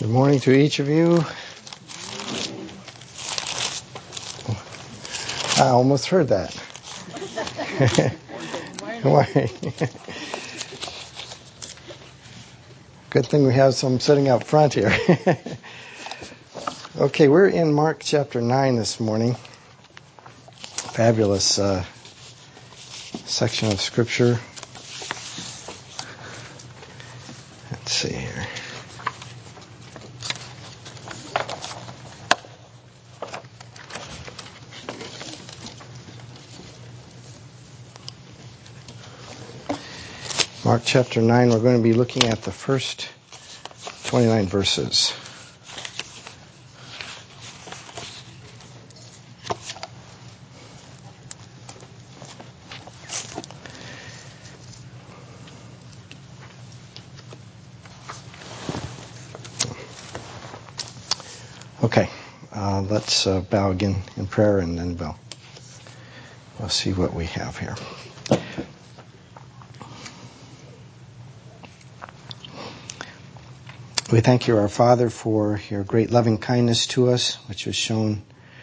Good morning to each of you. I almost heard that. Good thing we have some sitting up front here. Okay, we're in Mark chapter 9 this morning. Fabulous section of Scripture. Let's see here. Mark chapter 9, we're going to be looking at the first 29 verses. Okay, let's bow again in prayer and then we'll see what we have here. We thank you, our Father, for your great loving kindness to us, which was shown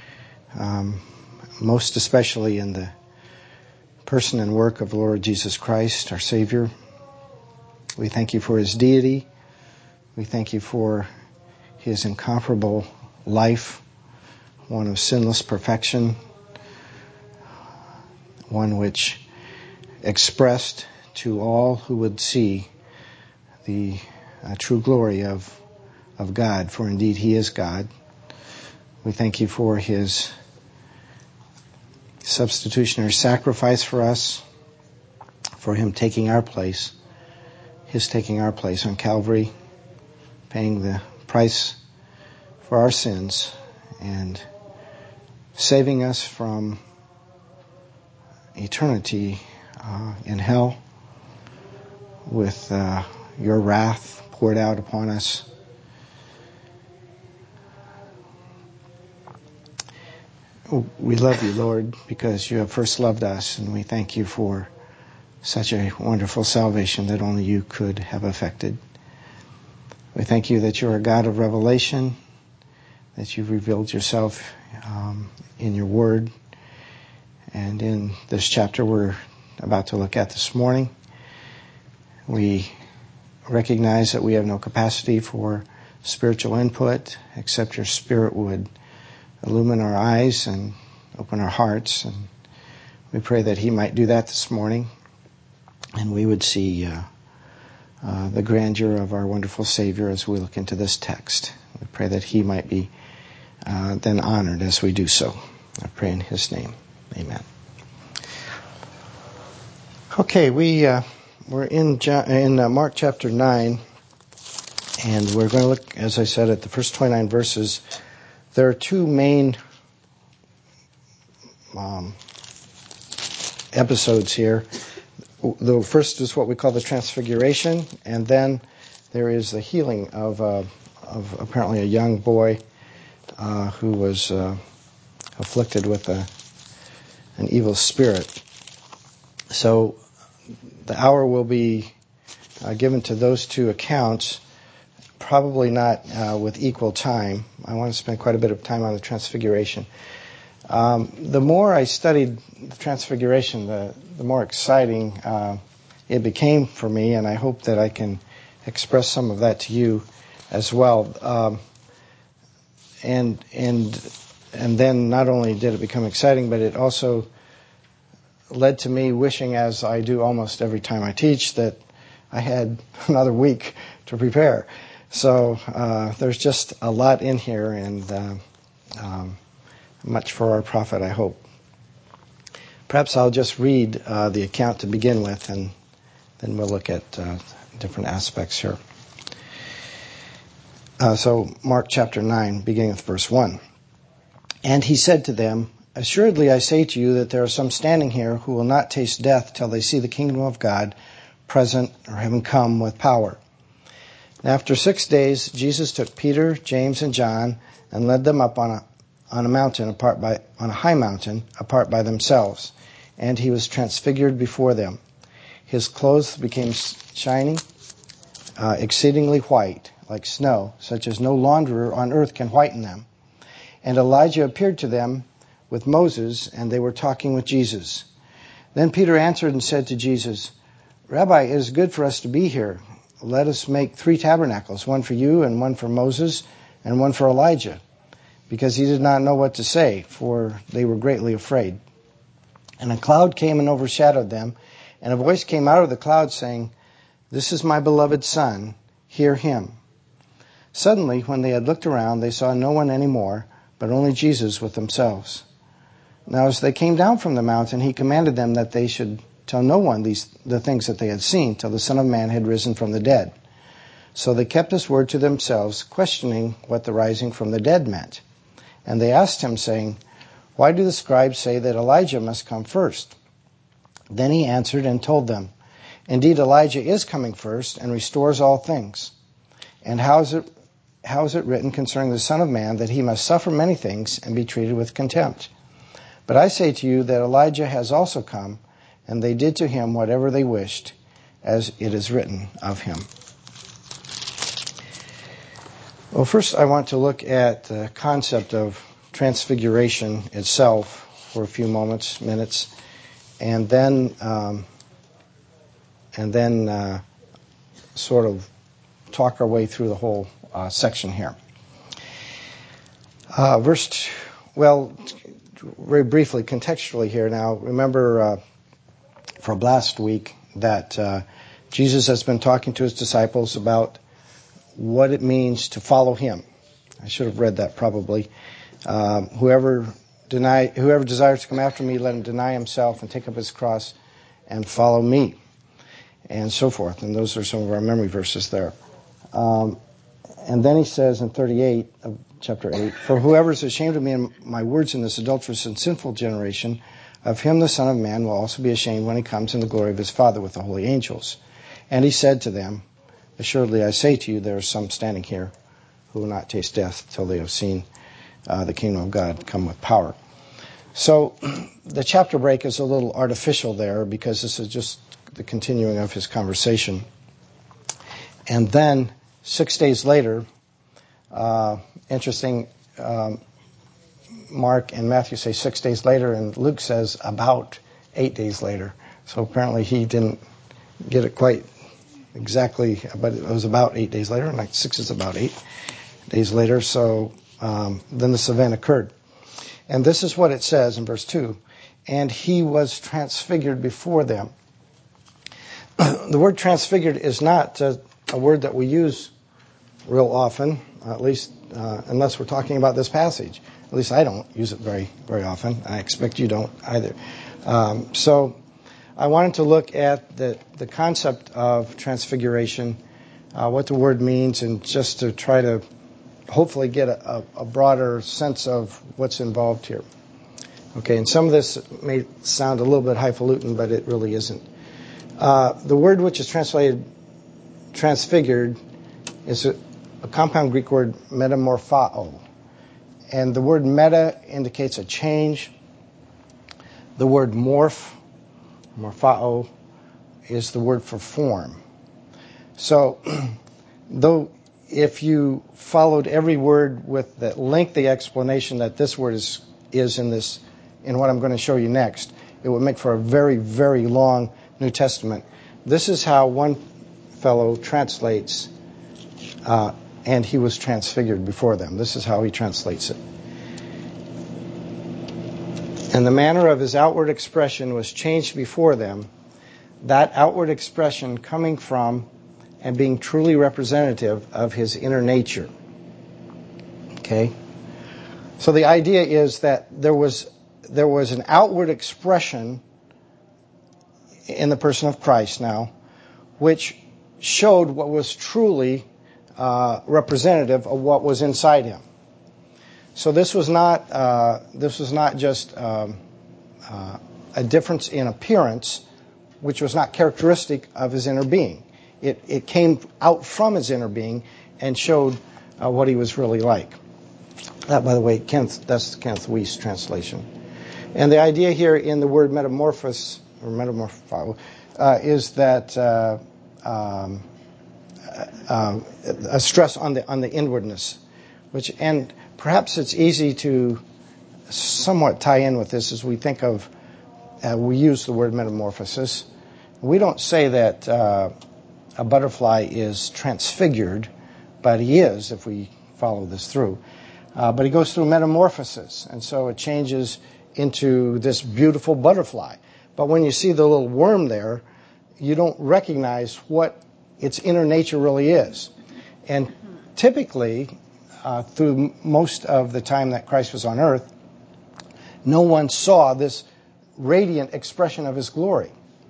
most especially in the person and work of Lord Jesus Christ, our Savior. We thank you for his deity. We thank you for his incomparable life, one of sinless perfection, one which expressed to all who would see the true glory of God, for indeed he is God. We thank you for his substitutionary sacrifice for us, for him taking our place, his taking our place on Calvary, paying the price for our sins and saving us from eternity in hell with your wrath poured out upon us. We love you, Lord, because you have first loved us, and we thank you for such a wonderful salvation that only you could have effected. We thank you that you're a God of revelation, that you've revealed yourself in your word, and in this chapter we're about to look at this morning. We recognize that we have no capacity for spiritual input except your Spirit would illumine our eyes and open our hearts, and we pray that he might do that this morning and we would see the grandeur of our wonderful Savior as we look into this text. We pray that he might be then honored as we do so. I pray in his name. Amen. Okay, we're in Mark chapter 9, and we're going to look, as I said, at the first 29 verses. There are two main episodes here. The first is what we call the Transfiguration, and then there is the healing of apparently a young boy who was afflicted with an evil spirit. So the hour will be given to those two accounts, probably not with equal time. I want to spend quite a bit of time on the Transfiguration. The more I studied the Transfiguration, the more exciting it became for me, and I hope that I can express some of that to you as well. And then not only did it become exciting, but it also led to me wishing, as I do almost every time I teach, that I had another week to prepare. So there's just a lot in here, and much for our profit, I hope. Perhaps I'll just read the account to begin with, and then we'll look at different aspects here. So Mark chapter 9, beginning with verse 1. And he said to them, "Assuredly I say to you that there are some standing here who will not taste death till they see the kingdom of God present or having come with power." And after 6 days, Jesus took Peter, James, and John and led them up on a mountain on a high mountain apart by themselves, and he was transfigured before them. His clothes became shining, exceedingly white, like snow, such as no launderer on earth can whiten them. And Elijah appeared to them with Moses, and they were talking with Jesus. Then Peter answered and said to Jesus, Rabbi, it is good for us to be here. Let us make 3 tabernacles, one for you and one for Moses and one for Elijah. Because he did not know what to say, for they were greatly afraid. And a cloud came and overshadowed them, and a voice came out of the cloud saying, This is my beloved Son, hear him. Suddenly, when they had looked around, they saw no one any more, but only Jesus with themselves. Now as they came down from the mountain, he commanded them that they should tell no one the things that they had seen, till the Son of Man had risen from the dead. So they kept his word to themselves, questioning what the rising from the dead meant. And they asked him, saying, Why do the scribes say that Elijah must come first? Then he answered and told them, Indeed, Elijah is coming first and restores all things. And how is it written concerning the Son of Man that he must suffer many things and be treated with contempt? But I say to you that Elijah has also come, and they did to him whatever they wished, as it is written of him. Well, first I want to look at the concept of transfiguration itself for a few minutes, and then sort of talk our way through the whole section here. Very briefly, contextually here now, remember from last week that Jesus has been talking to his disciples about what it means to follow him. I should have read that probably. Whoever desires to come after me, let him deny himself and take up his cross and follow me, and so forth. And those are some of our memory verses there. And then he says in 38 of chapter 8, For whoever is ashamed of me and my words in this adulterous and sinful generation, of him the Son of Man will also be ashamed when he comes in the glory of his Father with the holy angels. And he said to them, Assuredly I say to you, there are some standing here who will not taste death till they have seen the kingdom of God come with power. So the chapter break is a little artificial there because this is just the continuing of his conversation. And then 6 days later, interesting, Mark and Matthew say 6 days later, and Luke says about 8 days later. So apparently he didn't get it quite exactly, but it was about 8 days later, and like 6 is about 8 days later. So then this event occurred. And this is what it says in verse 2. And he was transfigured before them. The word transfigured is not a word that we use real often, at least unless we're talking about this passage. At least I don't use it very, very often. I expect you don't either. So I wanted to look at the concept of transfiguration, what the word means, and just to try to hopefully get a broader sense of what's involved here. Okay, and some of this may sound a little bit highfalutin, but it really isn't. The word which is translated transfigured is a compound Greek word, metamorphao. And the word meta indicates a change. The word morphao, is the word for form. So, though if you followed every word with the lengthy explanation that this word is in what I'm going to show you next, it would make for a very, very long New Testament. This is how one fellow translates, and he was transfigured before them. This is how he translates it. And the manner of his outward expression was changed before them, that outward expression coming from and being truly representative of his inner nature. Okay? So the idea is that there was an outward expression in the person of Christ now, which showed what was truly representative of what was inside him. So this was not just a difference in appearance, which was not characteristic of his inner being. It came out from his inner being and showed what he was really like. That, by the way, that's Kenneth Wuest translation. And the idea here in the word metamorphos or metamorpho is that a stress on the inwardness, and perhaps it's easy to somewhat tie in with this as we think of, we use the word metamorphosis. We don't say that a butterfly is transfigured, but he is if we follow this through. But he goes through metamorphosis, and so it changes into this beautiful butterfly. But when you see the little worm there, you don't recognize what its inner nature really is. And typically, through most of the time that Christ was on earth, no one saw this radiant expression of his glory.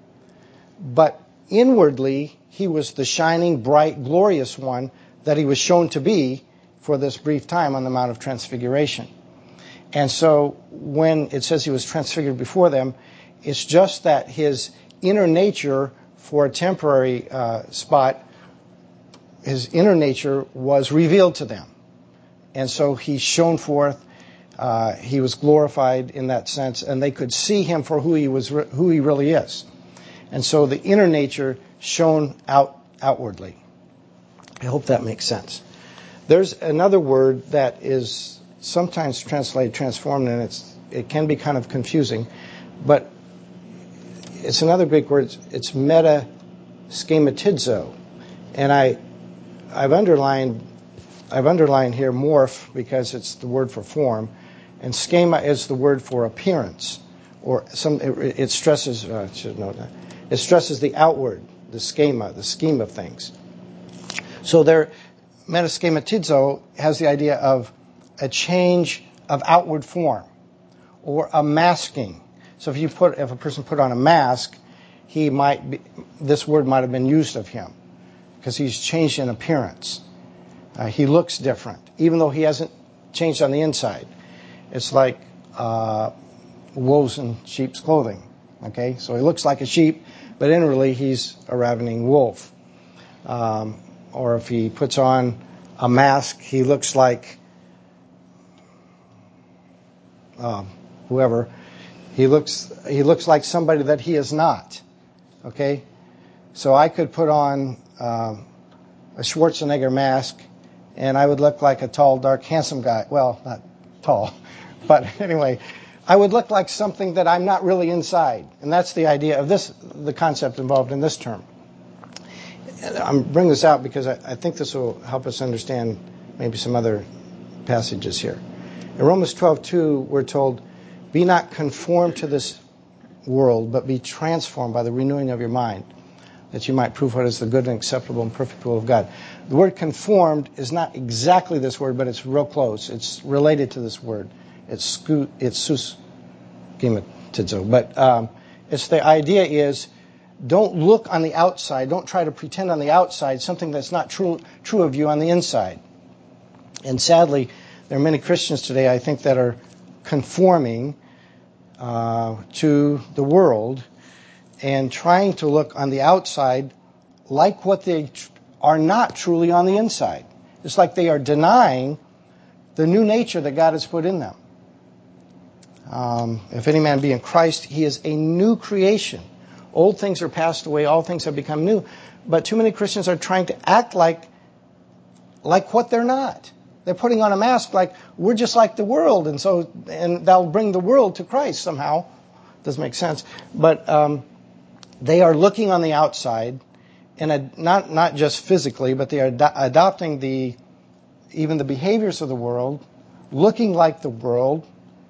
But inwardly, he was the shining, bright, glorious one that he was shown to be for this brief time on the Mount of Transfiguration. And so when it says he was transfigured before them, it's just that his inner nature for a temporary spot, his inner nature was revealed to them. And so he's shown forth, he was glorified in that sense, and they could see him for who he really is. And so the inner nature shone outwardly. I hope that makes sense. There's another word that is sometimes translated transformed, and it can be kind of confusing, but it's another Greek word. It's metaschematizo, and I've underlined here morph because it's the word for form, and schema is the word for appearance, or it stresses. I should know that. It stresses the outward, the schema, the scheme of things. So there, metaschematizo has the idea of a change of outward form or a masking. So if a person put on a mask, this word might have been used of him because he's changed in appearance. He looks different, even though he hasn't changed on the inside. It's like wolves in sheep's clothing. Okay, so he looks like a sheep, but inwardly he's a ravening wolf. Or if he puts on a mask, he looks like whoever. He looks like somebody that he is not. Okay, so I could put on a Schwarzenegger mask, and I would look like a tall, dark, handsome guy. Well, not tall, but anyway, I would look like something that I'm not really inside, and that's the idea of the concept involved in this term. I'm bringing this out because I think this will help us understand maybe some other passages here. In Romans 12:2, we're told, "Be not conformed to this world, but be transformed by the renewing of your mind, that you might prove what is the good and acceptable and perfect will of God." The word conformed is not exactly this word, but it's real close. It's related to this word. It's susschematizo. But it's the idea is, don't look on the outside. Don't try to pretend on the outside something that's not true of you on the inside. And sadly, there are many Christians today, I think, that are conforming to the world and trying to look on the outside like what they are not truly on the inside. It's like they are denying the new nature that God has put in them. If any man be in Christ, he is a new creation. Old things are passed away, all things have become new. But too many Christians are trying to act like what they're not. They're putting on a mask like we're just like the world, and that'll bring the world to Christ somehow. Doesn't make sense. But they are looking on the outside, and not just physically, but they are adopting even the behaviors of the world, looking like the world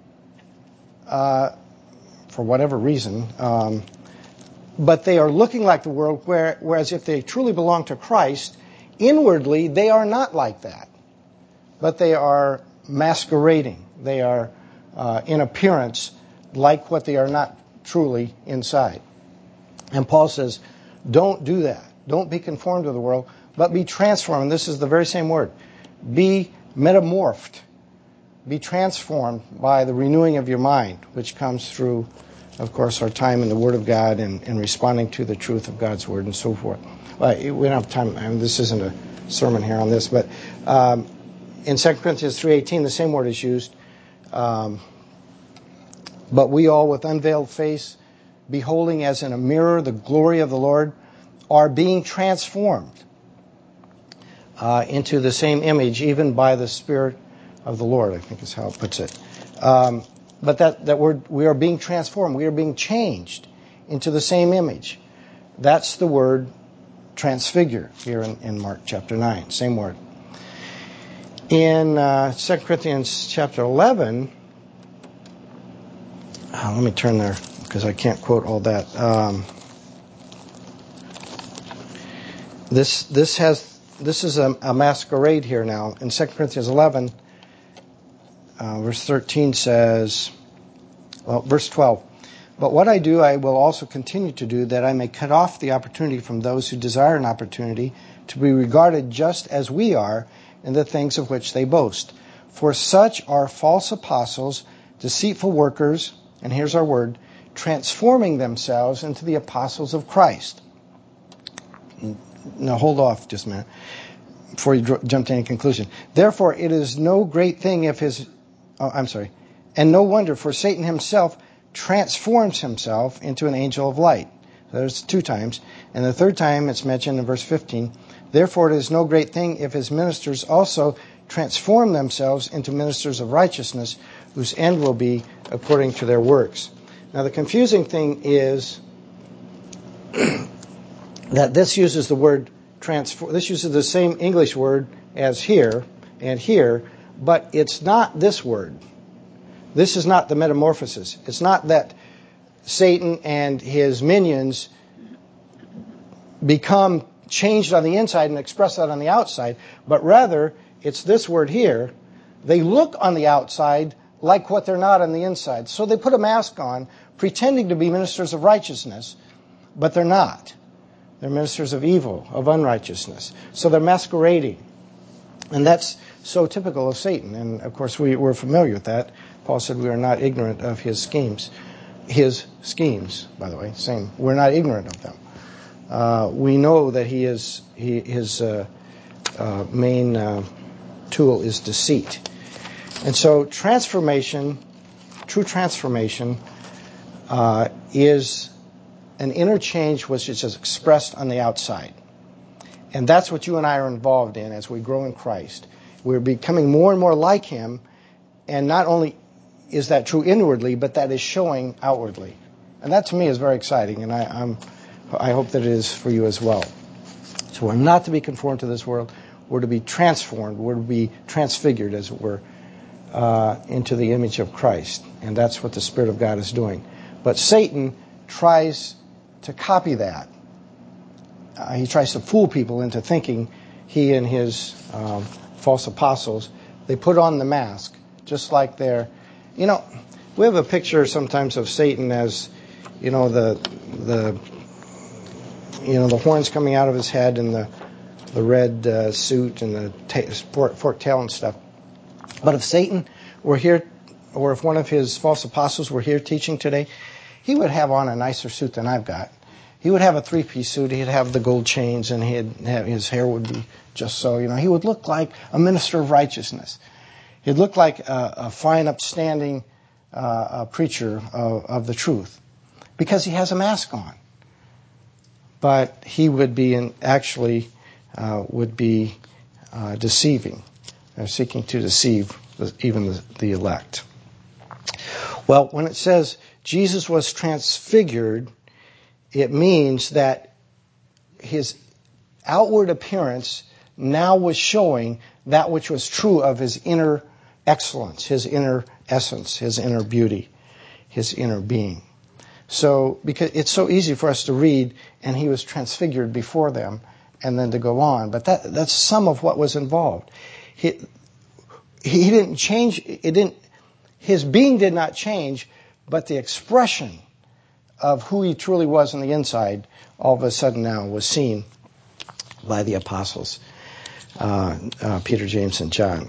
for whatever reason. But they are looking like the world, whereas if they truly belong to Christ, inwardly they are not like that. But they are masquerading. They are, in appearance, like what they are not truly inside. And Paul says, don't do that. Don't be conformed to the world, but be transformed. And this is the very same word. Be metamorphed. Be transformed by the renewing of your mind, which comes through, of course, our time in the Word of God and responding to the truth of God's Word and so forth. Well, we don't have time. I mean, this isn't a sermon here on this, but in 2 Corinthians 3:18, the same word is used. But we all, with unveiled face, beholding as in a mirror the glory of the Lord, are being transformed into the same image, even by the Spirit of the Lord, I think is how it puts it. But that we are being transformed. We are being changed into the same image. That's the word transfigure here in Mark chapter 9. Same word. In 2 Corinthians chapter 11, let me turn there because I can't quote all that. This is a masquerade here now. In 2 Corinthians 11, verse 13 says, verse 12, "But what I do, I will also continue to do, that I may cut off the opportunity from those who desire an opportunity to be regarded just as we are in the things of which they boast. For such are false apostles, deceitful workers," and here's our word, "transforming themselves into the apostles of Christ." Now hold off just a minute before you jump to any conclusion. "Therefore it is no great thing if and no wonder, for Satan himself transforms himself into an angel of light." There's 2 times. And the 3rd time it's mentioned in verse 15. "Therefore it is no great thing if his ministers also transform themselves into ministers of righteousness, whose end will be according to their works." Now the confusing thing is that this uses the word transform. This uses the same English word as here and here, but it's not this word. This is not the metamorphosis. It's not that Satan and his minions become changed on the inside and express that on the outside, but rather it's this word here. They look on the outside like what they're not on the inside. So they put a mask on, pretending to be ministers of righteousness, but they're not. They're ministers of evil, of unrighteousness. So they're masquerading. And that's so typical of Satan. And of course we're familiar with that. Paul said we are not ignorant of his schemes. His schemes, by the way, same. We're not ignorant of them. We know that his main tool is deceit. And so transformation, true transformation, is an inner change which is expressed on the outside. And that's what you and I are involved in as we grow in Christ. We're becoming more and more like him, and not only is that true inwardly, but that is showing outwardly. And that to me is very exciting, and I hope that it is for you as well. So we're not to be conformed to this world. We're to be transformed. We're to be transfigured, as it were, into the image of Christ. And that's what the Spirit of God is doing. But Satan tries to copy that. He tries to fool people into thinking he and his false apostles, they put on the mask, just like they're, we have a picture sometimes of Satan as, the horns coming out of his head and the red suit and the forked tail and stuff. But if Satan were here, or if one of his false apostles were here teaching today, he would have on a nicer suit than I've got. He would have a 3-piece suit. He'd have the gold chains, and his hair would be just so. He would look like a minister of righteousness. He'd look like a fine, upstanding preacher of the truth, because he has a mask on. But he would be deceiving, seeking to deceive even the elect. Well, when it says Jesus was transfigured, it means that his outward appearance now was showing that which was true of his inner excellence, his inner essence, his inner beauty, his inner being. So, because it's so easy for us to read, and he was transfigured before them, and then to go on. But that's some of what was involved. He didn't change. His being did not change, but the expression of who he truly was on the inside, all of a sudden now was seen by the apostles, Peter, James, and John.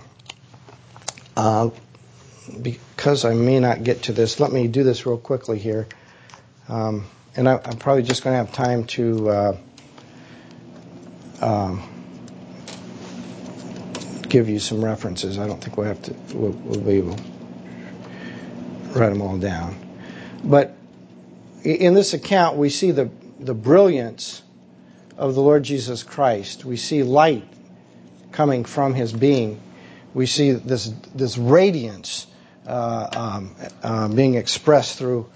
Because I may not get to this, let me do this real quickly here. And I'm probably just going to have time to give you some references. I don't think we'll be able to write them all down. But in this account, we see the brilliance of the Lord Jesus Christ. We see light coming from his being. We see this radiance being expressed through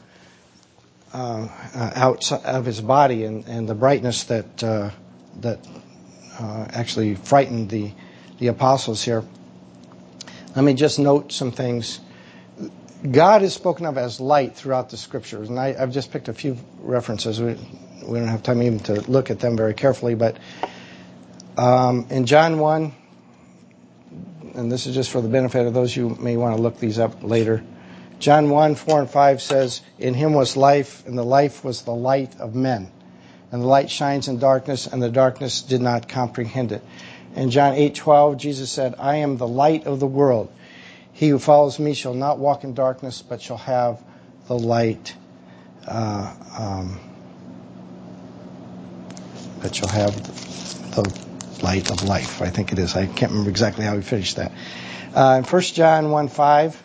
outside of his body, and the brightness that actually frightened the apostles here. Let me just note some things. God is spoken of as light throughout the Scriptures, and I've just picked a few references. We don't have time even to look at them very carefully, but in John 1, and this is just for the benefit of those who may want to look these up later, John 1, 4 and 5 says, "In him was life, and the life was the light of men. And the light shines in darkness, and the darkness did not comprehend it." In John 8:12, Jesus said, "I am the light of the world. He who follows me shall not walk in darkness, but shall have the light. But shall have the light of life." I think it is. I can't remember exactly how he finished that. In 1 John 1:5,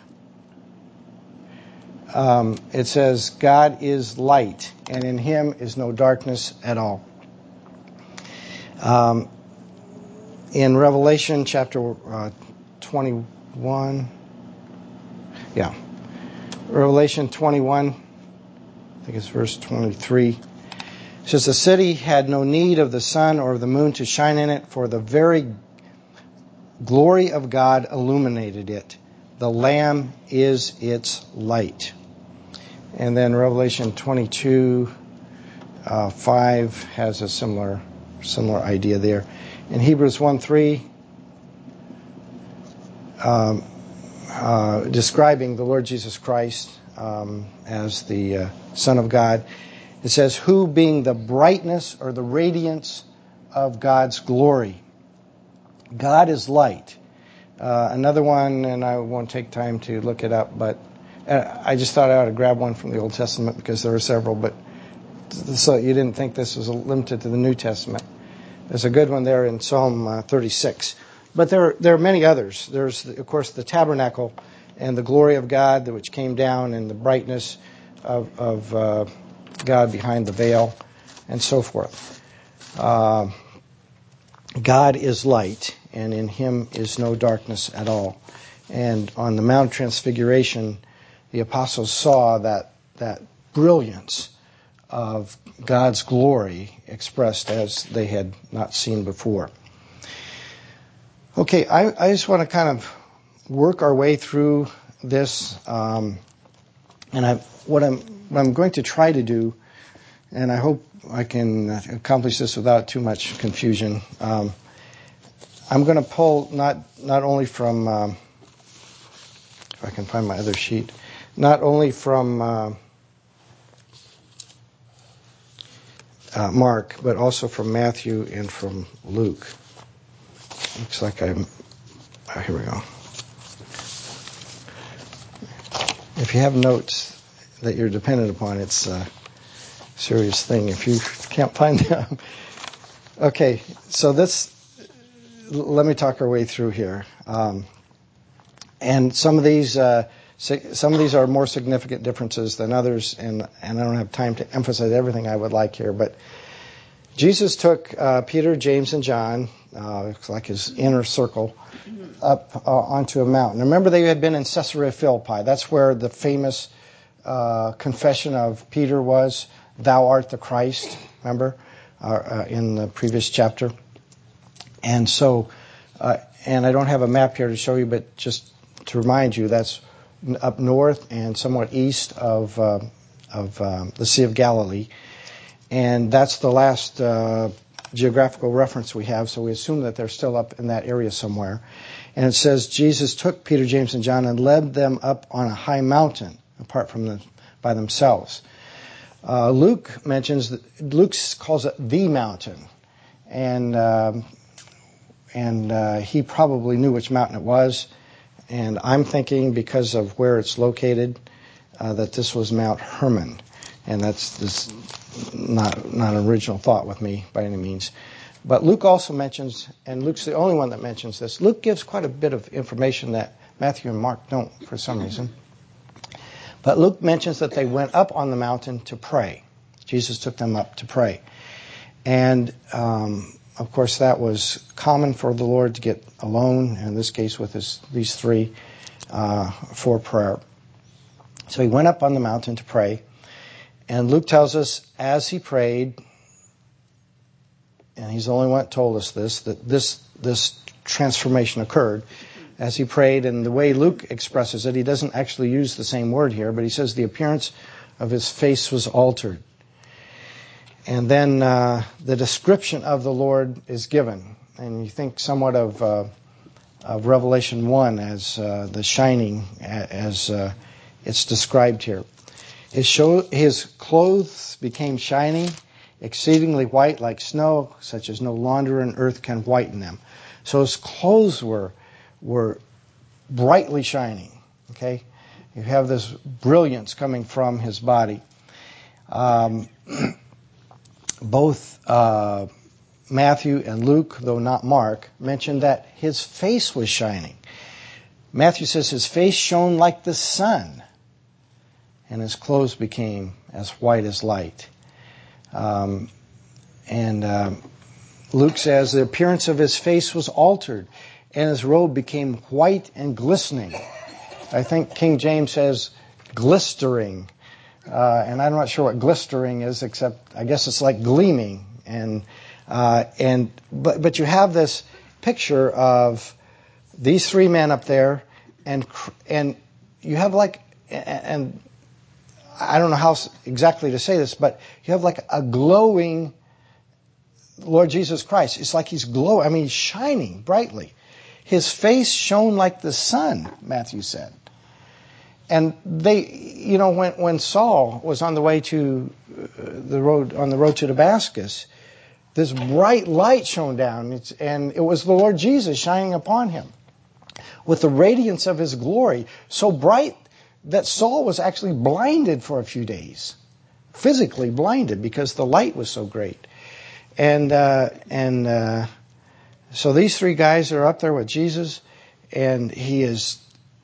it says, "God is light, and in him is no darkness at all." In Revelation chapter 21, Revelation 21, I think it's verse 23, it says, "The city had no need of the sun or of the moon to shine in it, for the very glory of God illuminated it. The Lamb is its light." And then Revelation 22, 5 has a similar idea there. In Hebrews 1:3, describing the Lord Jesus Christ as the Son of God, it says, "Who being the brightness or the radiance of God's glory." God is light. Another one, and I won't take time to look it up, but I just thought I ought to grab one from the Old Testament because there are several, but so you didn't think this was limited to the New Testament. There's a good one there in Psalm 36. But there are many others. There's, of course, the tabernacle and the glory of God, which came down, and the brightness of God behind the veil, and so forth. God is light, and in him is no darkness at all. And on the Mount of Transfiguration, the apostles saw that brilliance of God's glory expressed as they had not seen before. Okay, I just want to kind of work our way through this, and what I'm going to try to do, and I hope I can accomplish this without too much confusion. I'm going to pull not only from, if I can find my other sheet, not only from Mark, but also from Matthew and from Luke. Looks like here we go. If you have notes that you're dependent upon, it's a serious thing if you can't find them. Okay, so let me talk our way through here. And some of these are more significant differences than others, and I don't have time to emphasize everything I would like here, but Jesus took Peter, James, and John, looks like his inner circle, up onto a mountain. Remember, they had been in Caesarea Philippi. That's where the famous confession of Peter was, "Thou art the Christ," remember, in the previous chapter. And so, and I don't have a map here to show you, but just to remind you, that's up north and somewhat east of the Sea of Galilee. And that's the last geographical reference we have, so we assume that they're still up in that area somewhere. And it says, Jesus took Peter, James, and John and led them up on a high mountain, apart from them, by themselves. Luke calls it the mountain, and he probably knew which mountain it was. And I'm thinking, because of where it's located, that this was Mount Hermon, and that's not an original thought with me by any means. But Luke also mentions, and Luke's the only one that mentions this, Luke gives quite a bit of information that Matthew and Mark don't for some reason. But Luke mentions that they went up on the mountain to pray. Jesus took them up to pray. And Of course, that was common for the Lord to get alone, in this case with these three, for prayer. So he went up on the mountain to pray. And Luke tells us, as he prayed, and he's the only one that told us this, that this transformation occurred. As he prayed, and the way Luke expresses it, he doesn't actually use the same word here, but he says the appearance of his face was altered. And then the description of the Lord is given. And you think somewhat of Revelation 1 as the shining, as it's described here. His clothes became shining, exceedingly white like snow, such as no launderer in earth can whiten them. So his clothes were brightly shining. Okay, you have this brilliance coming from his body. Both Matthew and Luke, though not Mark, mentioned that his face was shining. Matthew says his face shone like the sun, and his clothes became as white as light. Luke says the appearance of his face was altered, and his robe became white and glistening. I think King James says glistering, and I'm not sure what glistering is, except I guess it's like gleaming. But you have this picture of these three men up there, and you have and I don't know how exactly to say this, but you have like a glowing Lord Jesus Christ. It's like he's glowing. I mean, he's shining brightly. His face shone like the sun, Matthew said. And when Saul was on the way to on the road to Damascus, this bright light shone down, and it was the Lord Jesus shining upon him with the radiance of his glory, so bright that Saul was actually blinded for a few days, physically blinded because the light was so great. So these three guys are up there with Jesus, and his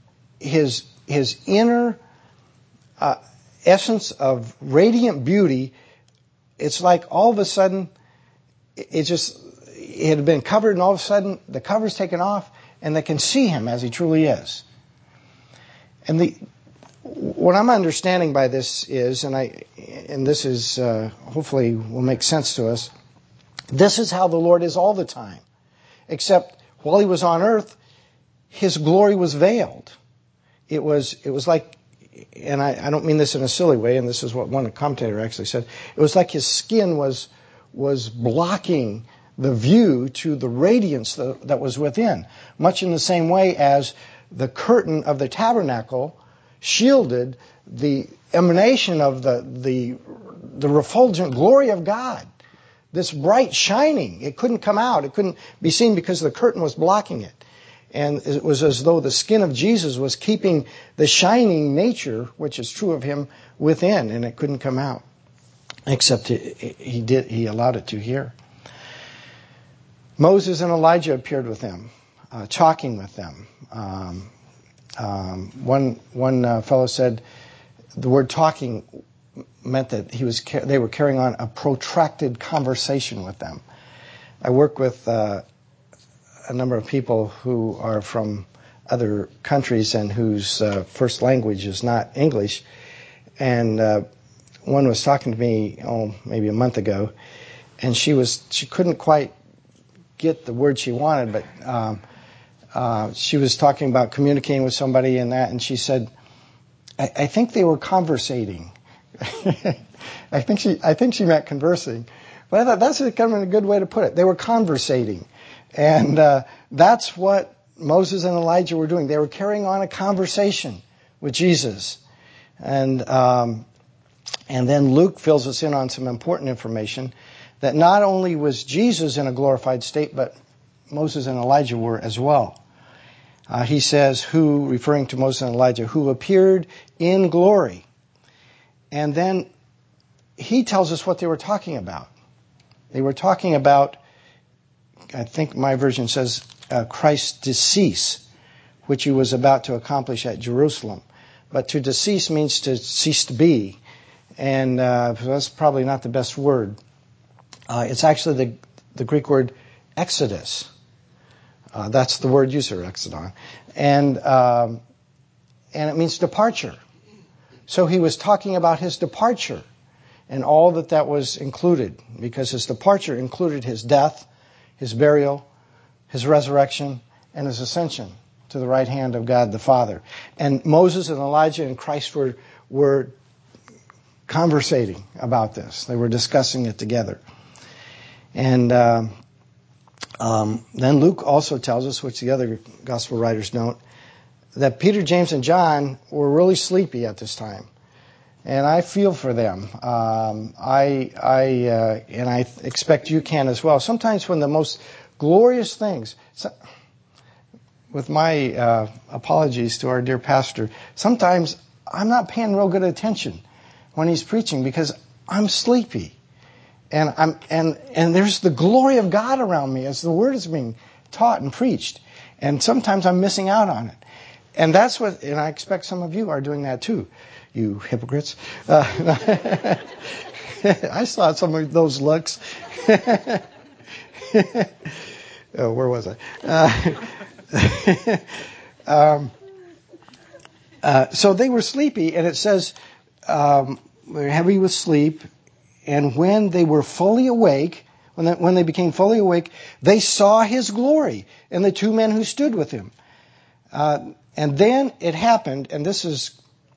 inner essence of radiant beauty, it's like all of a sudden it had been covered, and all of a sudden the cover's taken off, and they can see him as he truly is. And what I'm understanding by this is, and this is hopefully will make sense to us, this is how the Lord is all the time. Except while he was on earth, his glory was veiled. It was like, and I don't mean this in a silly way, and this is what one commentator actually said, it was like his skin was blocking the view to the radiance that was within, much in the same way as the curtain of the tabernacle shielded the emanation of the refulgent glory of God. This bright shining, it couldn't come out, it couldn't be seen because the curtain was blocking it. And it was as though the skin of Jesus was keeping the shining nature, which is true of him, within, and it couldn't come out. Except he allowed it to here. Moses and Elijah appeared with them, talking with them. One fellow said the word talking meant that they were carrying on a protracted conversation with them. I work with a number of people who are from other countries and whose first language is not English. And one was talking to me, maybe a month ago, and she couldn't quite get the word she wanted, but she was talking about communicating with somebody and she said, I think they were conversating. I think she meant conversing. But I thought that's kind of a good way to put it. They were conversating. And that's what Moses and Elijah were doing. They were carrying on a conversation with Jesus. And then Luke fills us in on some important information that not only was Jesus in a glorified state, but Moses and Elijah were as well. He says, who, referring to Moses and Elijah, who appeared in glory. And then he tells us what they were talking about. They were talking about, I think my version says, Christ's decease, which he was about to accomplish at Jerusalem. But to decease means to cease to be. And that's probably not the best word. It's actually the Greek word Exodus. That's the word used here, exodon. And it means departure. So he was talking about his departure and all that was included, because his departure included his death, his burial, his resurrection, and his ascension to the right hand of God the Father. And Moses and Elijah and Christ were conversating about this. They were discussing it together. And then Luke also tells us, which the other gospel writers don't, that Peter, James, and John were really sleepy at this time. And I feel for them. And I expect you can as well. Sometimes when the most glorious things, with my apologies to our dear pastor, sometimes I'm not paying real good attention when he's preaching because I'm sleepy. And there's the glory of God around me as the word is being taught and preached. And sometimes I'm missing out on it. And and I expect some of you are doing that too, you hypocrites. I saw some of those looks. Oh, where was I? So they were sleepy, and it says they're heavy with sleep. And when they were fully awake, when they became fully awake, they saw his glory and the two men who stood with him. And then it happened, and this is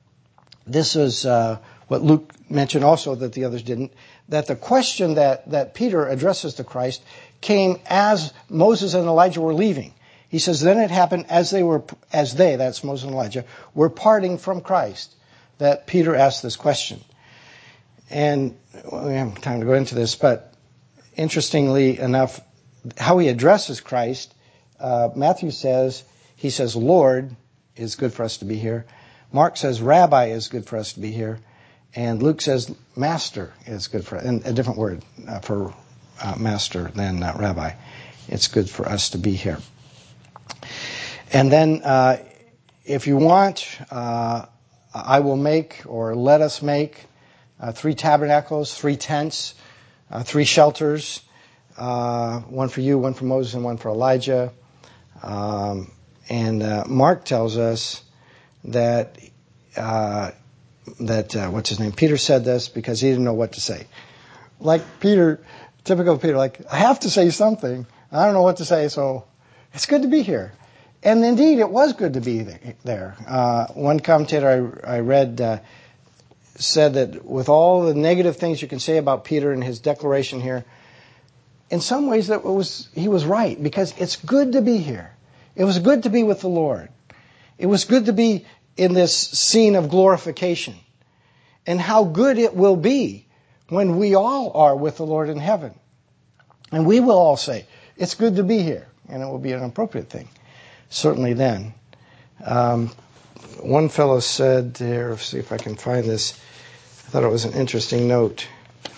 what Luke mentioned also that the others didn't, that the question that Peter addresses to Christ came as Moses and Elijah were leaving. He says, then it happened as they, that's Moses and Elijah, were parting from Christ, that Peter asked this question. And we don't have time to go into this, but interestingly enough, how he addresses Christ, Matthew says, he says, Lord, is good for us to be here. Mark says, Rabbi is good for us to be here. And Luke says, Master is good for us. And a different word for master than rabbi. It's good for us to be here. And then, if you want, I will make, or let us make, 3 tabernacles, 3 tents, 3 shelters, one for you, one for Moses, and one for Elijah. And Mark tells us that what's his name? Peter said this because he didn't know what to say. Like Peter, typical Peter, like, I have to say something. I don't know what to say, so it's good to be here. And indeed, it was good to be there. One commentator I read said that with all the negative things you can say about Peter and his declaration here, in some ways he was right, because it's good to be here. It was good to be with the Lord. It was good to be in this scene of glorification. And how good it will be when we all are with the Lord in heaven. And we will all say, it's good to be here. And it will be an appropriate thing, certainly then. One fellow said here, let's see if I can find this. I thought it was an interesting note.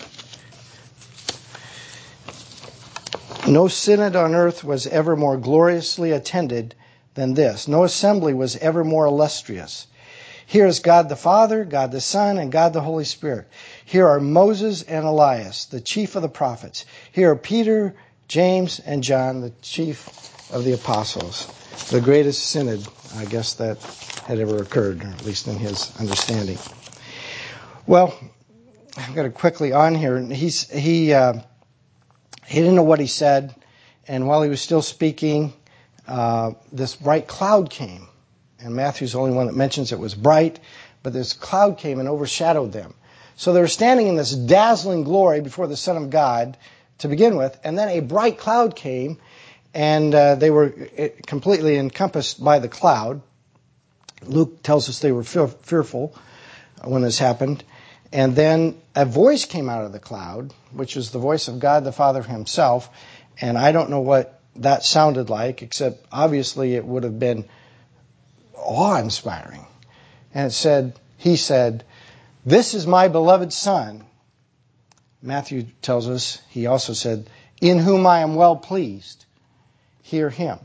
No synod on earth was ever more gloriously attended than this. No assembly was ever more illustrious. Here is God the Father, God the Son, and God the Holy Spirit. Here are Moses and Elias, the chief of the prophets. Here are Peter, James, and John, the chief of the apostles. The greatest synod, I guess, that had ever occurred, or at least in his understanding. Well, I've got to quickly on here. He didn't know what he said, and while he was still speaking, this bright cloud came. And Matthew's the only one that mentions it was bright, but this cloud came and overshadowed them. So they were standing in this dazzling glory before the Son of God to begin with, and then a bright cloud came, and they were completely encompassed by the cloud. Luke tells us they were fearful when this happened. And then a voice came out of the cloud, which is the voice of God the Father himself. And I don't know what that sounded like, except obviously it would have been awe-inspiring. And he said, this is my beloved Son. Matthew tells us, he also said, in whom I am well pleased. Hear him.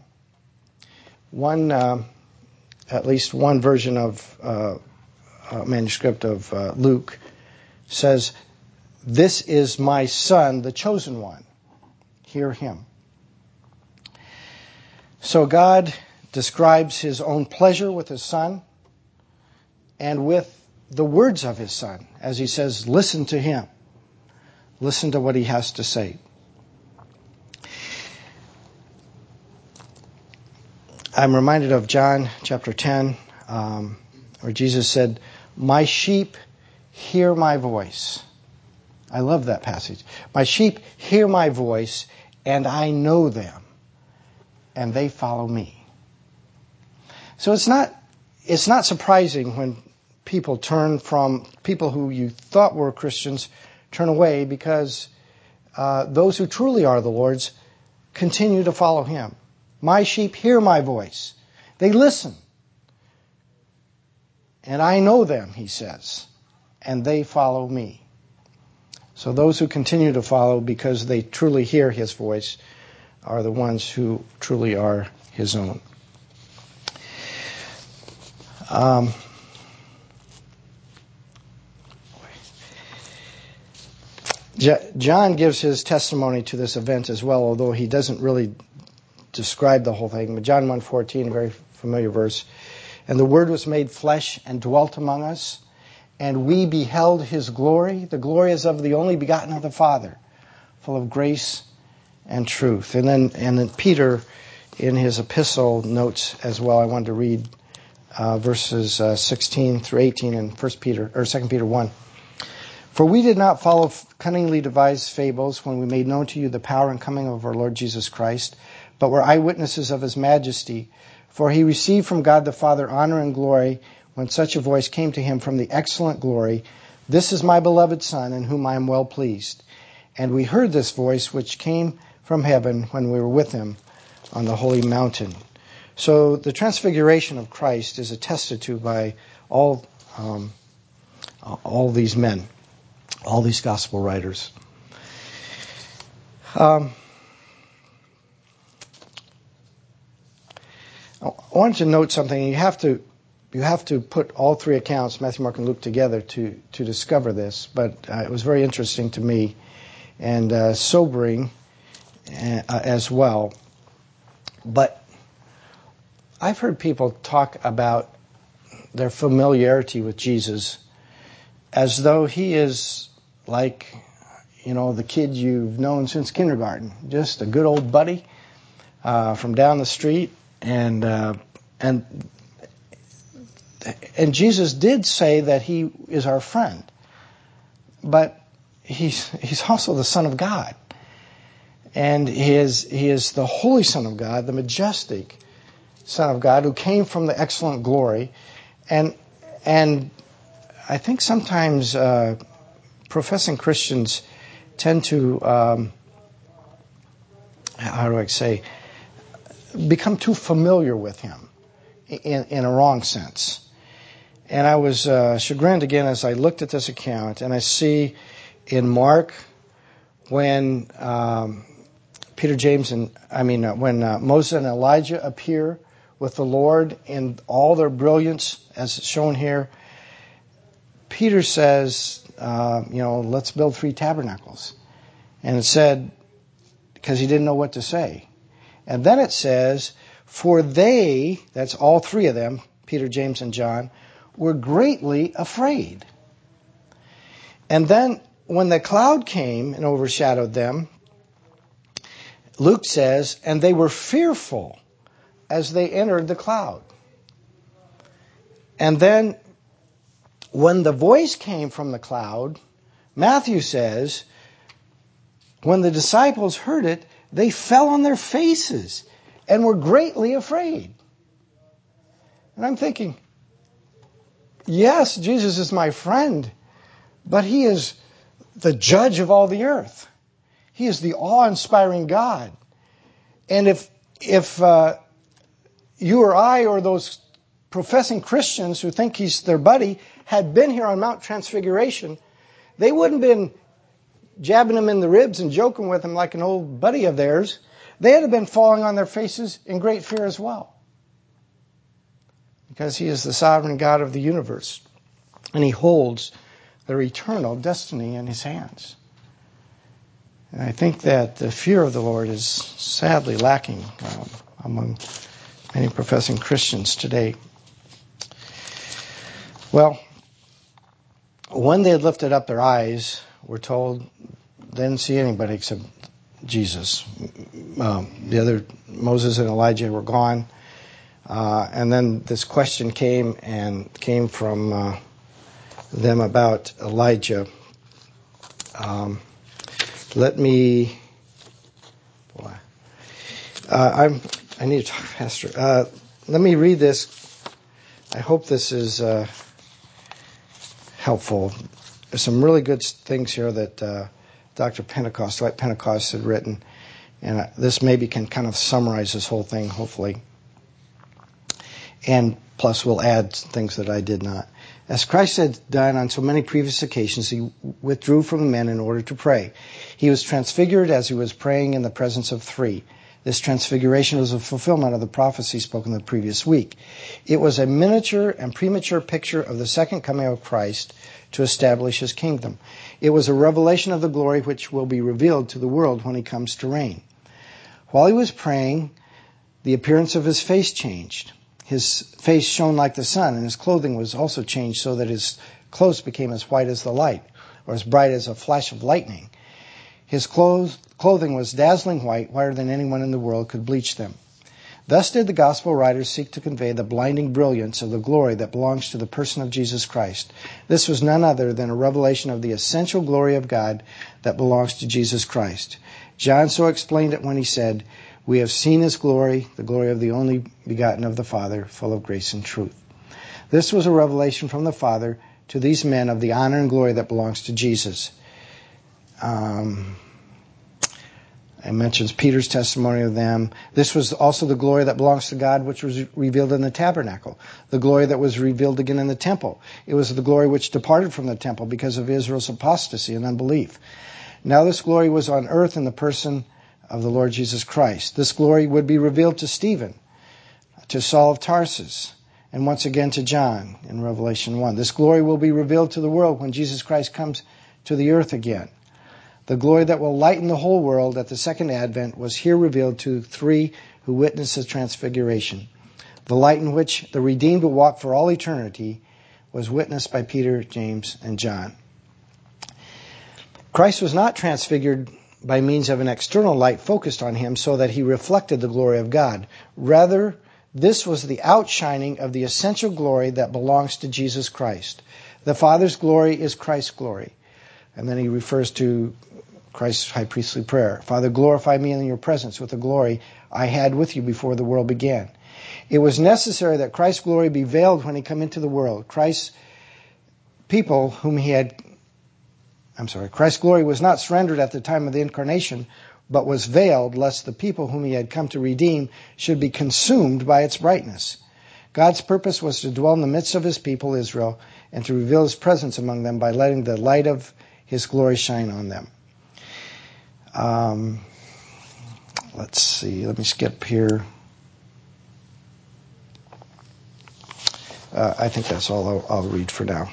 At least one version of manuscript of Luke says, this is my Son, the chosen one. Hear him. So God describes his own pleasure with his Son and with the words of his Son, as he says, listen to him. Listen to what he has to say. I'm reminded of John chapter 10, where Jesus said, my sheep hear my voice. I love that passage. My sheep hear my voice, and I know them, and they follow me. So it's not surprising when people turn from people who you thought were Christians, turn away, because those who truly are the Lord's continue to follow him. My sheep hear my voice. They listen. And I know them, he says, and they follow me. So those who continue to follow because they truly hear his voice are the ones who truly are his own. John gives his testimony to this event as well, although he doesn't really describe the whole thing. But John 1:14, a very familiar verse. And the Word was made flesh and dwelt among us, and we beheld his glory. The glory is of the only begotten of the Father, full of grace and truth. And then Peter, in his epistle, notes as well. I wanted to read verses 16 through 18 in 2 Peter 1. For we did not follow cunningly devised fables when we made known to you the power and coming of our Lord Jesus Christ, but were eyewitnesses of his majesty. For he received from God the Father honor and glory when such a voice came to him from the excellent glory, this is my beloved Son, in whom I am well pleased. And we heard this voice which came from heaven when we were with him on the holy mountain. So the transfiguration of Christ is attested to by all these men, all these gospel writers. I wanted to note something. You have to put all three accounts, Matthew, Mark, and Luke, together to discover this. But it was very interesting to me and sobering as well. But I've heard people talk about their familiarity with Jesus as though he is like, the kid you've known since kindergarten, just a good old buddy from down the street. And Jesus did say that he is our friend, but he's also the Son of God, and he is the Holy Son of God, the majestic Son of God, who came from the excellent glory, and I think sometimes professing Christians tend to become too familiar with him in a wrong sense. And I was chagrined again as I looked at this account, and I see in Mark when when Moses and Elijah appear with the Lord in all their brilliance, as shown here, Peter says, let's build 3 tabernacles. And it said, because he didn't know what to say. And then it says, for they, that's all 3 of them, Peter, James, and John, were greatly afraid. And then when the cloud came and overshadowed them, Luke says, and they were fearful as they entered the cloud. And then when the voice came from the cloud, Matthew says, when the disciples heard it, they fell on their faces and were greatly afraid. And I'm thinking, yes, Jesus is my friend, but he is the judge of all the earth. He is the awe-inspiring God. And if you or I or those professing Christians who think he's their buddy had been here on Mount Transfiguration, they wouldn't have been jabbing him in the ribs and joking with him like an old buddy of theirs. They would have been falling on their faces in great fear as well. Because he is the sovereign God of the universe. And he holds their eternal destiny in his hands. And I think that the fear of the Lord is sadly lacking among many professing Christians today. Well, when they had lifted up their eyes, we're told they didn't see anybody except Jesus. The other, Moses and Elijah, were gone. And then this question came from them about Elijah. I need to talk faster. Let me read this. I hope this is helpful. There's some really good things here that Dwight Pentecost had written, and this maybe can kind of summarize this whole thing, hopefully. And plus we'll add things that I did not. As Christ had done on so many previous occasions, he withdrew from the men in order to pray. He was transfigured as he was praying in the presence of three. This transfiguration was a fulfillment of the prophecy spoken the previous week. It was a miniature and premature picture of the second coming of Christ to establish his kingdom. It was a revelation of the glory which will be revealed to the world when he comes to reign. While he was praying, the appearance of his face changed. His face shone like the sun, and his clothing was also changed so that his clothes became as white as the light, or as bright as a flash of lightning. His clothing was dazzling white, whiter than anyone in the world could bleach them. Thus did the gospel writers seek to convey the blinding brilliance of the glory that belongs to the person of Jesus Christ. This was none other than a revelation of the essential glory of God that belongs to Jesus Christ. John so explained it when he said, "We have seen his glory, the glory of the only begotten of the Father, full of grace and truth." This was a revelation from the Father to these men of the honor and glory that belongs to Jesus. I mentioned Peter's testimony of them. This was also the glory that belongs to God, which was revealed in the tabernacle, the glory that was revealed again in the temple. It was the glory which departed from the temple because of Israel's apostasy and unbelief. Now this glory was on earth in the person of the Lord Jesus Christ. This glory would be revealed to Stephen, to Saul of Tarsus, and once again to John in Revelation 1. This glory will be revealed to the world when Jesus Christ comes to the earth again. The glory that will lighten the whole world at the second advent was here revealed to three who witnessed the transfiguration. The light in which the redeemed will walk for all eternity was witnessed by Peter, James, and John. Christ was not transfigured by means of an external light focused on him so that he reflected the glory of God. Rather, this was the outshining of the essential glory that belongs to Jesus Christ. The Father's glory is Christ's glory. And then he refers to Christ's high priestly prayer. Father, glorify me in your presence with the glory I had with you before the world began. It was necessary that Christ's glory be veiled when he came into the world. Christ's glory was not surrendered at the time of the incarnation, but was veiled lest the people whom he had come to redeem should be consumed by its brightness. God's purpose was to dwell in the midst of his people, Israel, and to reveal his presence among them by letting the light of his glory shine on them. Let's see. Let me skip here. I think that's all I'll read for now.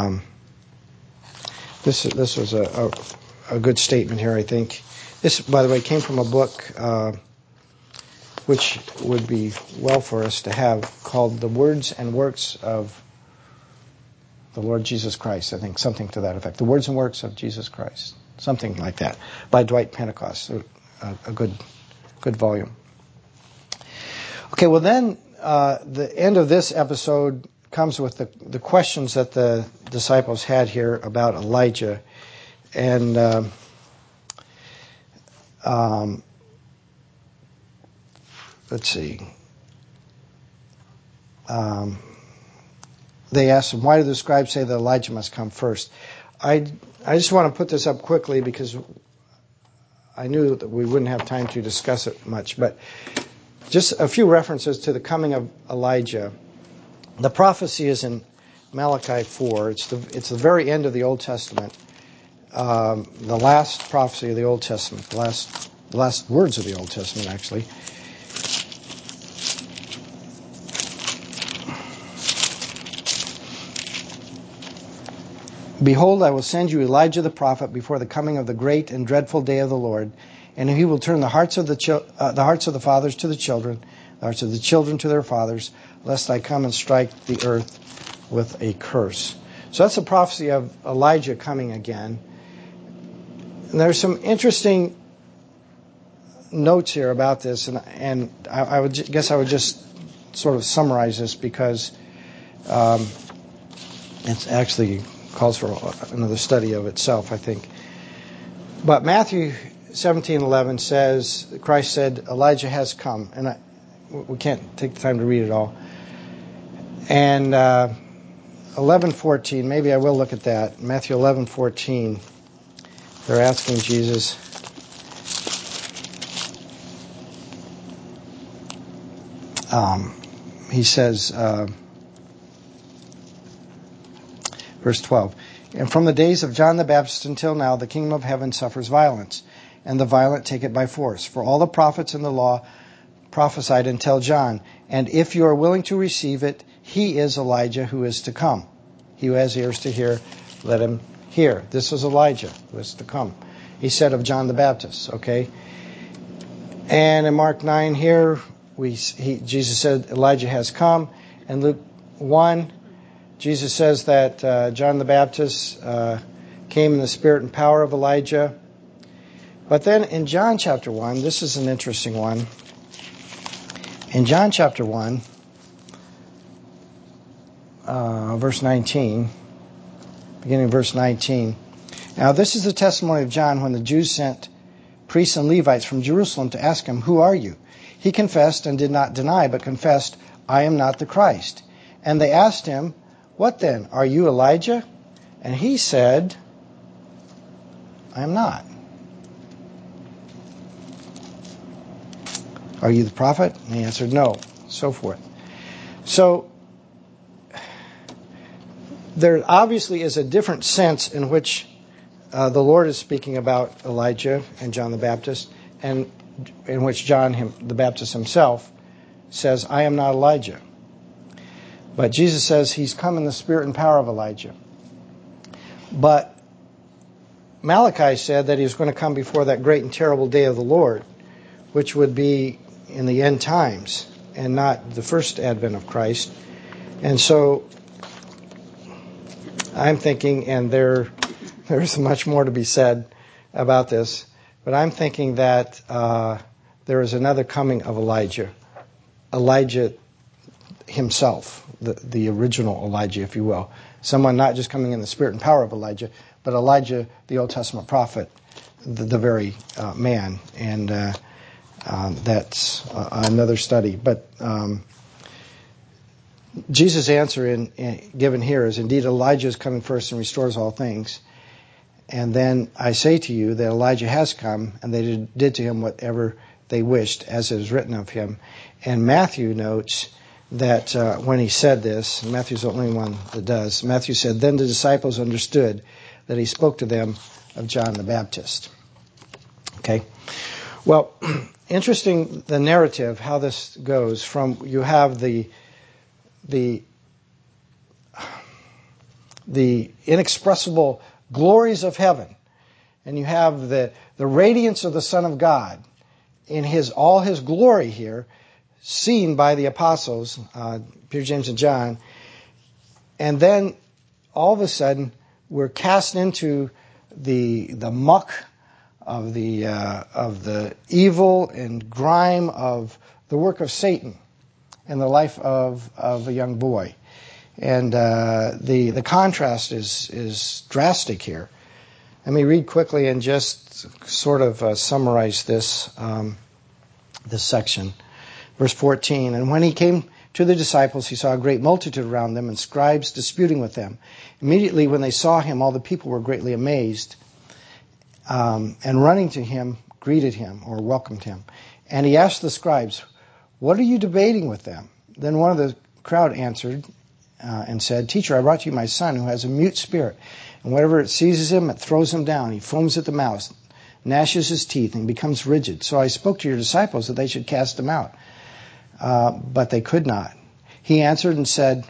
This was a good statement here, I think. This, by the way, came from a book which would be well for us to have, called The Words and Works of the Lord Jesus Christ, I think, something to that effect. The Words and Works of Jesus Christ, something like that, by Dwight Pentecost, a good volume. Okay, well then, the end of this episode comes with the questions that the disciples had here about Elijah. And let's see. They asked him, why do the scribes say that Elijah must come first? I just want to put this up quickly because I knew that we wouldn't have time to discuss it much, but just a few references to the coming of Elijah. The prophecy is in Malachi 4. It's the very end of the Old Testament, the last prophecy of the Old Testament, the last words of the Old Testament, actually. Behold, I will send you Elijah the prophet before the coming of the great and dreadful day of the Lord, and he will turn the hearts of the fathers to the children, or to the children to their fathers, lest I come and strike the earth with a curse. So that's a prophecy of Elijah coming again. And there's some interesting notes here about this, and I would just sort of summarize this because it actually calls for another study of itself, I think. But Matthew 17:11 says, Christ said, Elijah has come. And we can't take the time to read it all. And 11:14, maybe I will look at that. Matthew 11:14, they're asking Jesus, he says, verse 12, and from the days of John the Baptist until now, the kingdom of heaven suffers violence, and the violent take it by force. For all the prophets in the law prophesied until John. And if you are willing to receive it, he is Elijah who is to come. He who has ears to hear, let him hear. This is Elijah who is to come. He said of John the Baptist, okay? And in Mark 9 here, Jesus said Elijah has come. In Luke 1, Jesus says that John the Baptist came in the spirit and power of Elijah. But then in John chapter 1, this is an interesting one. In John chapter 1, verse 19, beginning of verse 19. Now this is the testimony of John when the Jews sent priests and Levites from Jerusalem to ask him, "Who are you?" He confessed and did not deny, but confessed, "I am not the Christ." And they asked him, "What then? Are you Elijah?" And he said, "I am not." "Are you the prophet?" And he answered, "No," so forth. So there obviously is a different sense in which the Lord is speaking about Elijah and John the Baptist, and in which John the Baptist himself says, "I am not Elijah." But Jesus says he's come in the spirit and power of Elijah. But Malachi said that he was going to come before that great and terrible day of the Lord, which would be in the end times and not the first advent of Christ. And so I'm thinking, and there's much more to be said about this, but I'm thinking that there is another coming of Elijah. Elijah himself, the original Elijah, if you will. Someone not just coming in the spirit and power of Elijah, but Elijah, the Old Testament prophet, the very man. And that's another study. But Jesus' answer given here is, indeed, Elijah is coming first and restores all things. And then I say to you that Elijah has come, and they did to him whatever they wished, as it is written of him. And Matthew notes that when he said this, and Matthew's the only one that does, Matthew said, "Then the disciples understood that he spoke to them of John the Baptist." Okay. Well, interesting, the narrative, how this goes from, you have the inexpressible glories of heaven, and you have the radiance of the Son of God in all his glory here, seen by the apostles, Peter, James, and John. And then all of a sudden we're cast into the muck of the evil and grime of the work of Satan in the life of a young boy. And the contrast is drastic here. Let me read quickly and just sort of summarize this section. Verse 14, and when he came to the disciples, he saw a great multitude around them and scribes disputing with them. Immediately when they saw him, all the people were greatly amazed, and running to him, greeted him or welcomed him. And he asked the scribes, "What are you debating with them?" Then one of the crowd answered and said, "Teacher, I brought you my son who has a mute spirit, and whatever it seizes him, it throws him down. He foams at the mouth, gnashes his teeth, and becomes rigid. So I spoke to your disciples that they should cast him out, but they could not." He answered and said,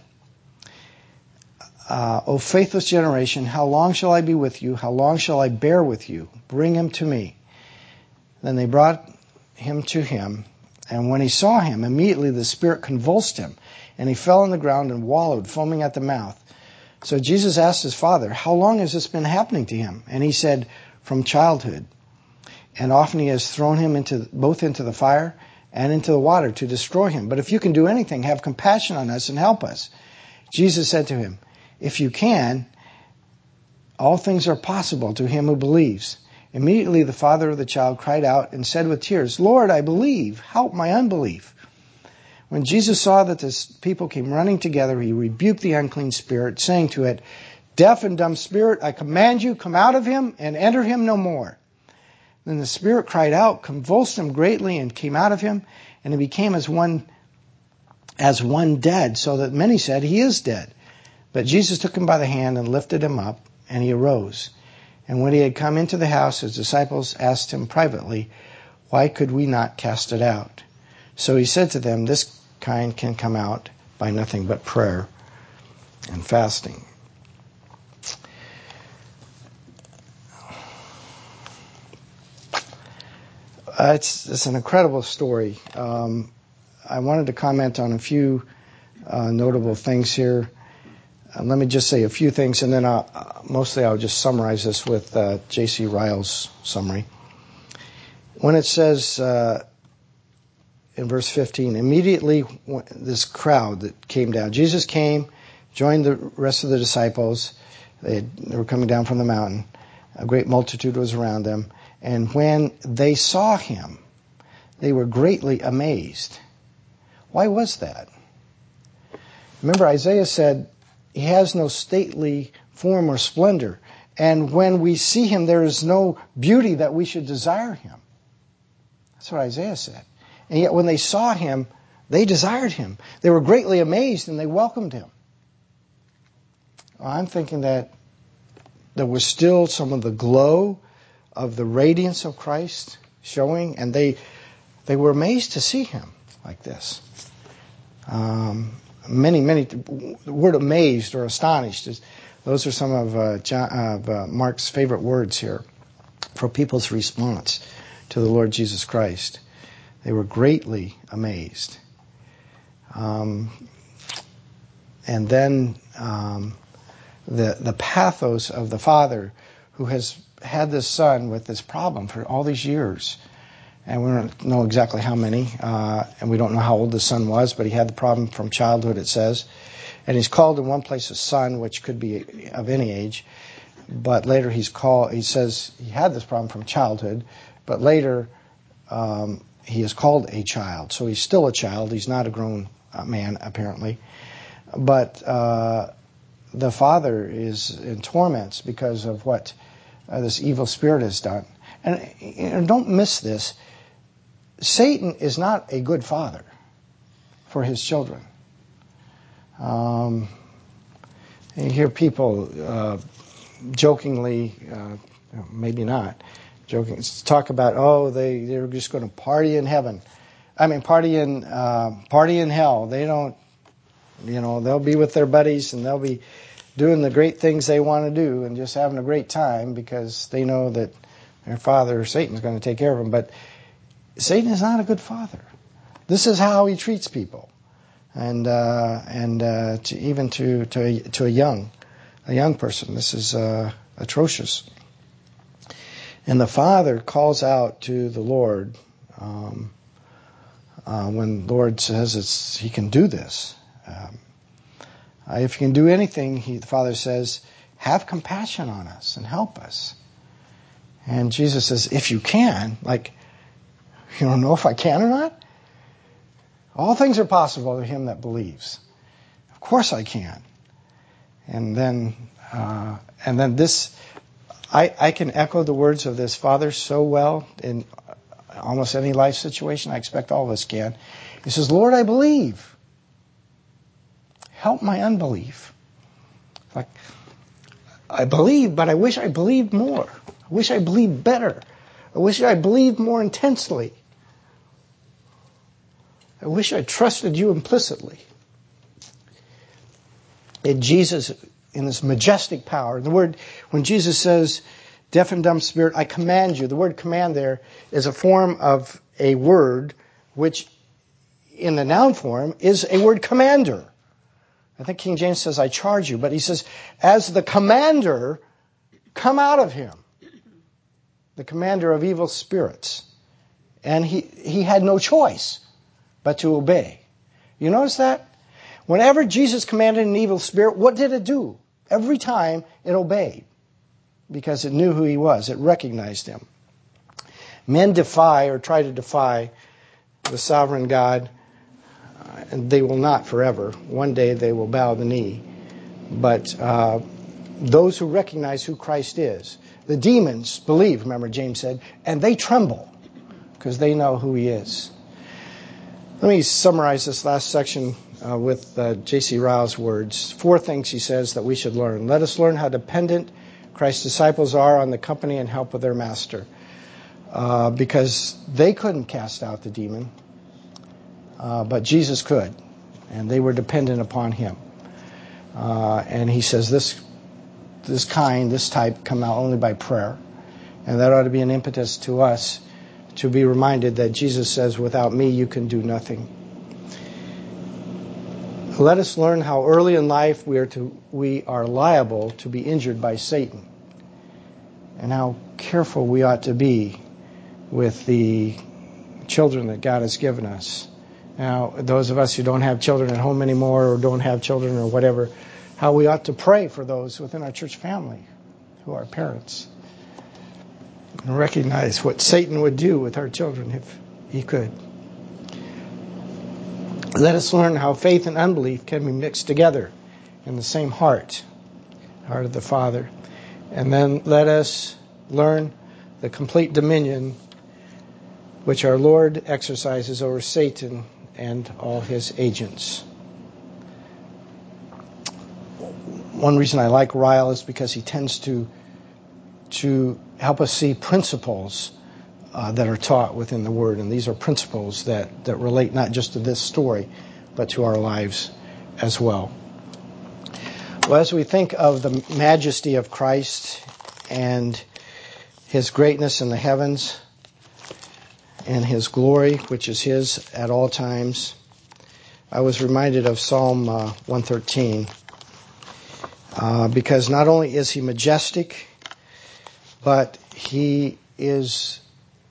"O faithless generation, how long shall I be with you? How long shall I bear with you? Bring him to me." Then they brought him to him, And when he saw him, immediately the spirit convulsed him, and he fell on the ground and wallowed, foaming at the mouth. So Jesus asked his father, how long has this been happening to him? And he said, from childhood. And often he has thrown him both into the fire and into the water to destroy him. But if you can do anything, have compassion on us and help us. Jesus said to him, if you can, all things are possible to him who believes. Immediately the father of the child cried out and said with tears, Lord, I believe. Help my unbelief. When Jesus saw that the people came running together, he rebuked the unclean spirit, saying to it, deaf and dumb spirit, I command you, come out of him and enter him no more. Then the spirit cried out, convulsed him greatly, and came out of him, and he became as one dead, so that many said, he is dead. But Jesus took him by the hand and lifted him up, and he arose. And when he had come into the house, his disciples asked him privately, why could we not cast it out? So he said to them, this kind can come out by nothing but prayer and fasting. It's an incredible story. I wanted to comment on a few notable things here. Let me just say a few things, and then mostly I'll just summarize this with J.C. Ryle's summary. When it says in verse 15, immediately this crowd that came down, Jesus came, joined the rest of the disciples. They were coming down from the mountain. A great multitude was around them. And when they saw him, they were greatly amazed. Why was that? Remember, Isaiah said, he has no stately form or splendor. And when we see him, there is no beauty that we should desire him. That's what Isaiah said. And yet when they saw him, they desired him. They were greatly amazed and they welcomed him. Well, I'm thinking that there was still some of the glow of the radiance of Christ showing, and they were amazed to see him like this. The word amazed or astonished, those are some of Mark's favorite words here for people's response to the Lord Jesus Christ. They were greatly amazed. And then the pathos of the Father who has had this son with this problem for all these years. And we don't know exactly how many, and we don't know how old the son was, but he had the problem from childhood, it says. And he's called in one place a son, which could be of any age. But later he says he had this problem from childhood, but later he is called a child. So he's still a child. He's not a grown man, apparently. But the father is in torments because of what this evil spirit has done. And don't miss this. Satan is not a good father for his children. You hear people jokingly, maybe not, joking, talk about, they're just going to party in heaven. Party in hell. They don't, they'll be with their buddies and they'll be doing the great things they want to do and just having a great time because they know that their father, Satan's going to take care of them. But Satan is not a good father. This is how he treats people, and even to a young person. This is atrocious. And the Father calls out to the Lord when the Lord says he can do this. If you can do anything, the Father says, have compassion on us and help us. And Jesus says, if you can, you don't know if I can or not? All things are possible to him that believes. Of course I can. And then this, I can echo the words of this Father so well in almost any life situation. I expect all of us can. He says, Lord, I believe. Help my unbelief. I believe, but I wish I believed more. I wish I believed better. I wish I believed more intensely. I wish I trusted you implicitly. In Jesus, in this majestic power, the word, when Jesus says, deaf and dumb spirit, I command you. The word command there is a form of a word which in the noun form is a word commander. I think King James says, I charge you. But he says, as the commander, come out of him. The commander of evil spirits. And he had no choice but to obey. You notice that? Whenever Jesus commanded an evil spirit, what did it do? Every time it obeyed. Because it knew who he was. It recognized him. Men defy or try to defy the sovereign God, and they will not forever. One day they will bow the knee. But those who recognize who Christ is, the demons believe, remember James said, and they tremble because they know who he is. Let me summarize this last section with J.C. Ryle's words. 4 things he says that we should learn. Let us learn how dependent Christ's disciples are on the company and help of their master. Because they couldn't cast out the demon, but Jesus could. And they were dependent upon him. And he says this type come out only by prayer. And that ought to be an impetus to us to be reminded that Jesus says, without me you can do nothing. Let us learn how early in life we are liable to be injured by Satan. And how careful we ought to be with the children that God has given us. Now, those of us who don't have children at home anymore or don't have children or whatever, how we ought to pray for those within our church family who are parents. And recognize what Satan would do with our children if he could. Let us learn how faith and unbelief can be mixed together in the same heart of the Father. And then let us learn the complete dominion which our Lord exercises over Satan and all his agents. One reason I like Ryle is because he tends to help us see principles that are taught within the Word. And these are principles that relate not just to this story, but to our lives as well. Well, as we think of the majesty of Christ and his greatness in the heavens and his glory, which is his at all times, I was reminded of Psalm 113 because not only is he majestic, but he is,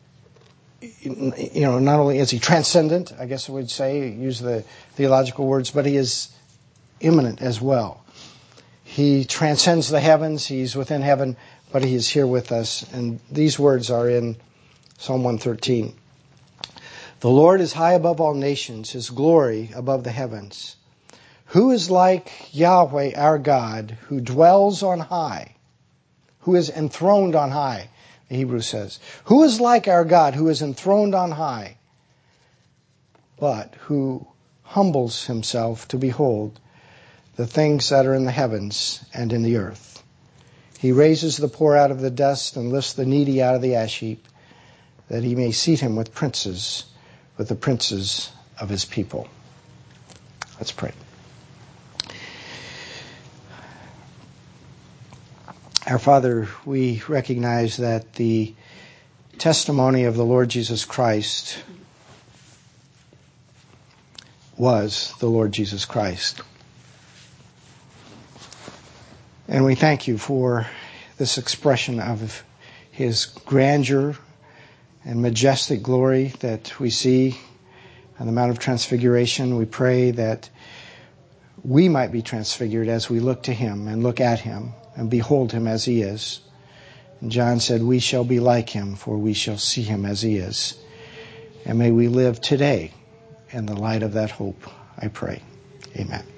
not only is he transcendent, I guess I would say, use the theological words, but he is immanent as well. He transcends the heavens, he's within heaven, but he is here with us. And these words are in Psalm 113. The Lord is high above all nations, his glory above the heavens. Who is like Yahweh our God, who dwells on high, who is enthroned on high, the Hebrew says. Who is like our God, who is enthroned on high, but who humbles himself to behold the things that are in the heavens and in the earth. He raises the poor out of the dust and lifts the needy out of the ash heap, that he may seat him with the princes of his people. Let's pray. Our Father, we recognize that the testimony of the Lord Jesus Christ was the Lord Jesus Christ. And we thank you for this expression of his grandeur and majestic glory that we see on the Mount of Transfiguration. We pray that we might be transfigured as we look to him and look at him and behold him as he is. And John said, we shall be like him, for we shall see him as he is. And may we live today in the light of that hope, I pray. Amen.